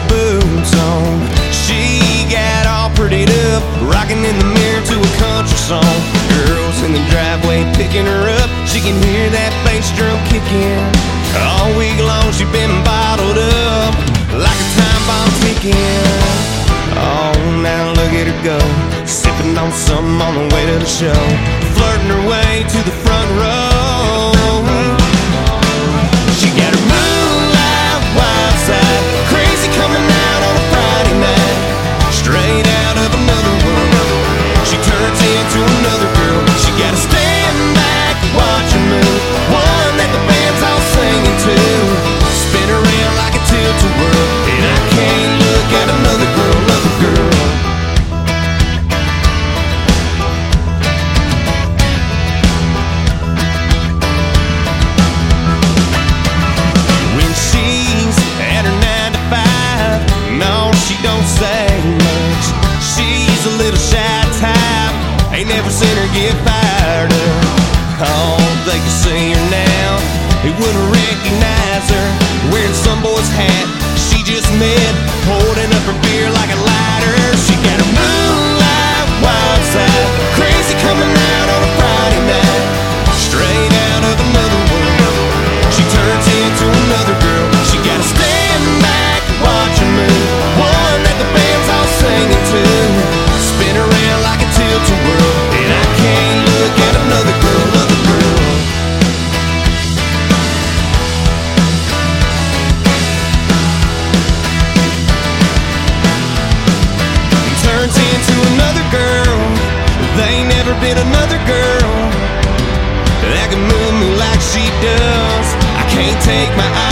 boots on. She got all prettied up, rocking in the mirror to a country song. Girls in the driveway picking her up, she can hear that bass drum kicking. All week long she been bottled up, like a time bomb ticking. Oh, now look at her go, sipping on something on the way to the show, flirting her way to the front row. She got her moonlight wild side, crazy coming out on a Friday night, straight out of another world. She turns into another girl. She gotta stand back, watch her move, one that the band's all singing to, spin around like a tilt-a-whirl, and I can't look at another girl, other girl. When she's at her 9 to 5, no, she don't say much. She's a little shy type, ain't never seen her get fired up. Oh, they can see her now, they wouldn't recognize her, wearing some boy's hat she just met, holding up her beer like a lighter. She got her moonlight wild side, crazy coming out on a Friday night, straight out of another world. She turns into another girl. She gotta stand back, watch her move, one that the band's all singing to, spin around like a tilt-a-whirl, and I can't look at another girl, other girl. Turns into another girl, they ain't never been another girl that can move me like she does. I can't take my eyes